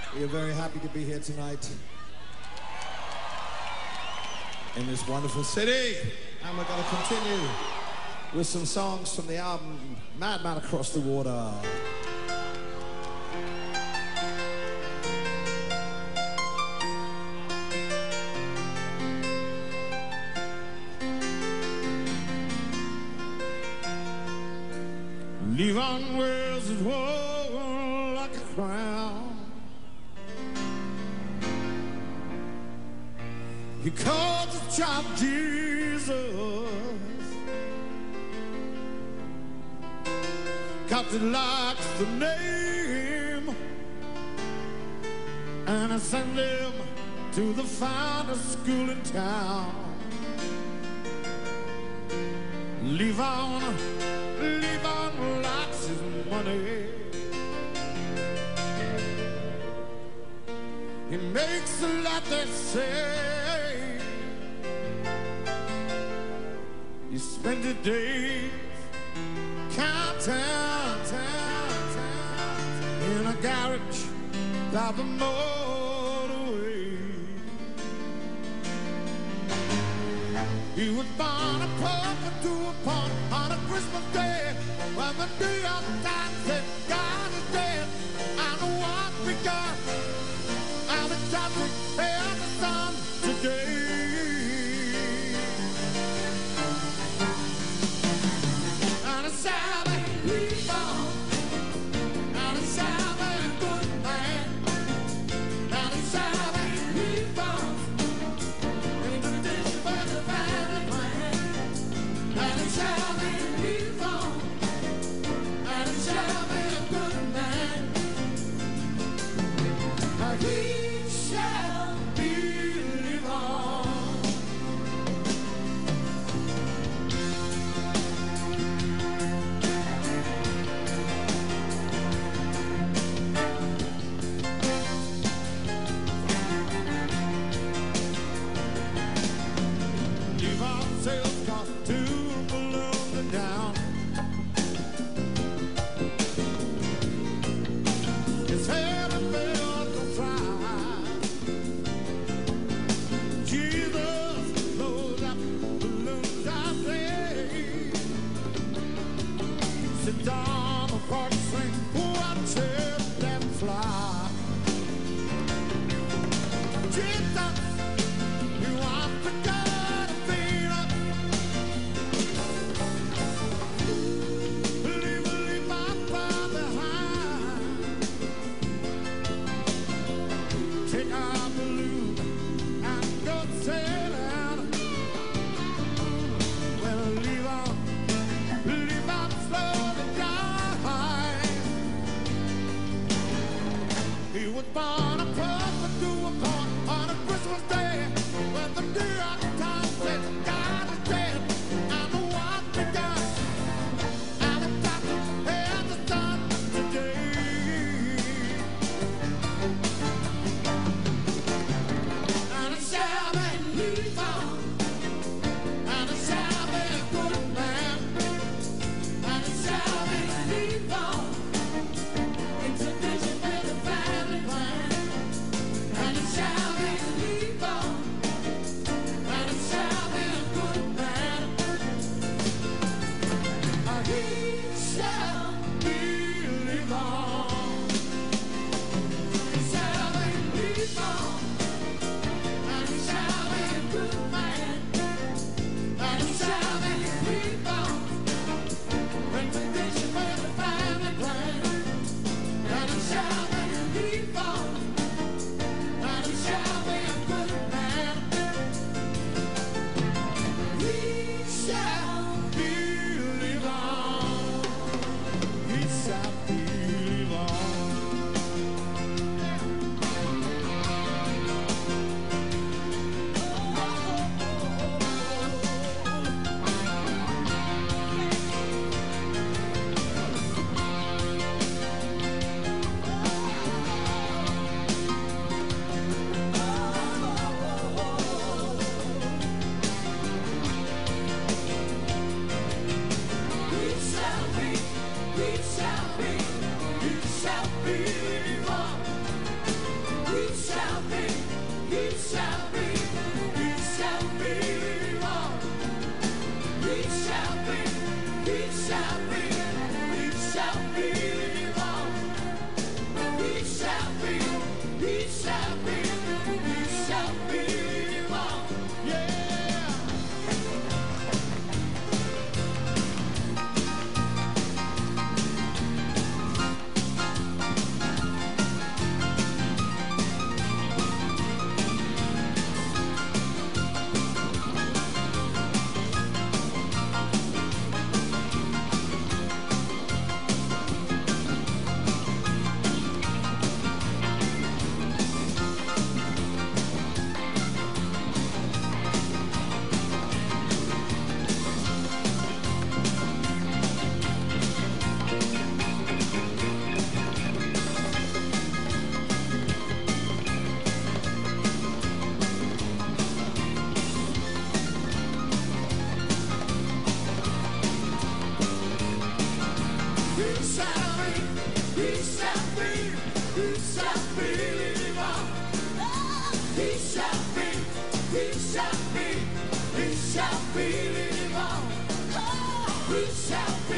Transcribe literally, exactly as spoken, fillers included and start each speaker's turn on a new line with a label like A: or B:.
A: We are very happy to be here tonight in this wonderful city. And we're going to continue with some songs from the album Madman Across the Water. Levon wears his woe like a crown. He calls his child Jesus, 'cause he likes the name, and I send him to the finest school in town. Levon, Levon likes his money. He makes a lot, they say. He spends his days counting, in a garage by the motorway. He was born a puppet to a pump on a Christmas day, when the New York Times said God is dead. I know what we got. I'm in traffic, there's the sun today. And a Sabbath Levon, and a Sabbath good man, and a Sabbath Levon, in the dish for the family plan, and a Sabbath Levon, and a Sabbath good man. He shall be Levon. Levon sails across two balloons and down. His head and bells will fly. Jesus blows up balloons, I say. Sit on the porch swing, watch them fly. Jesus, you want to go to feed up. Leave, leave my far behind. Take our balloon and go sailing. Well, leave on, leave on slowly die. He was born a prophet to a port on a Christmas day, when the New York Times said God is dead. I know what we got. And the doctor had the sun today. And a Sabbath Levon, and a Sabbath good man, and a Sabbath Levon, it's a vision with a family plan, and a Sabbath Levon, and a Sabbath good man. He shall be Levon. Sabbath Levon, and a Sabbath good man, and a Sabbath Levon, when the vision with a family plan, and a Sabbath Levon, and a Sabbath good man. He shall be Levon. He shall be Levon. We shall be, we shall be, we shall be Levon. shall be